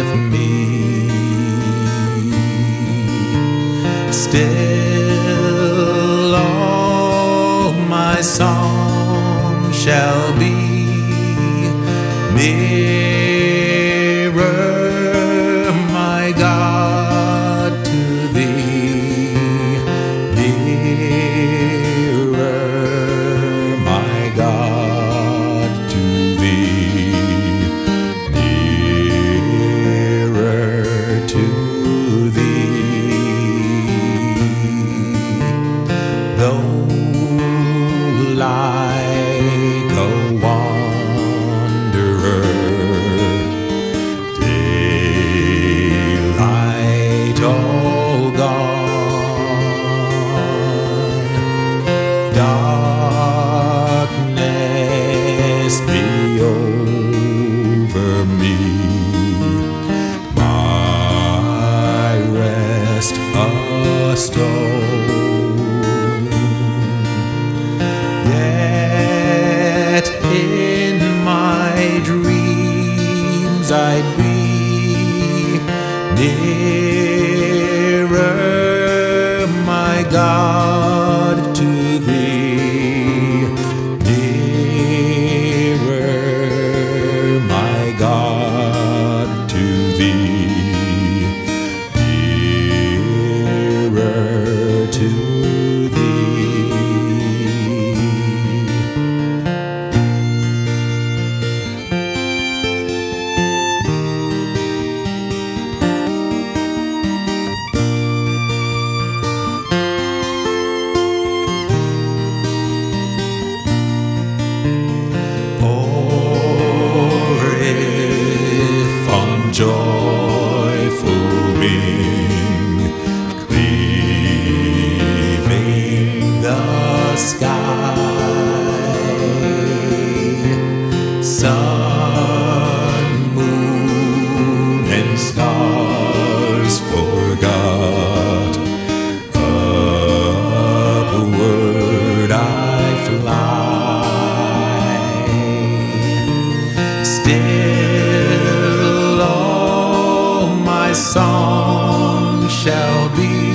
with me. Still all my song shall be nearer, my God, to thee. Nearer, my God, to thee. Nearer to though like a wanderer, daylight all gone, darkness be over me, my rest a stone. In my dreams I'd be nearer, my God, to thee. Nearer, my God, to thee. Nearer to thee. Joyful wing, cleaving the sky, sun, moon, and stars forgot, upward I fly. Still my song shall be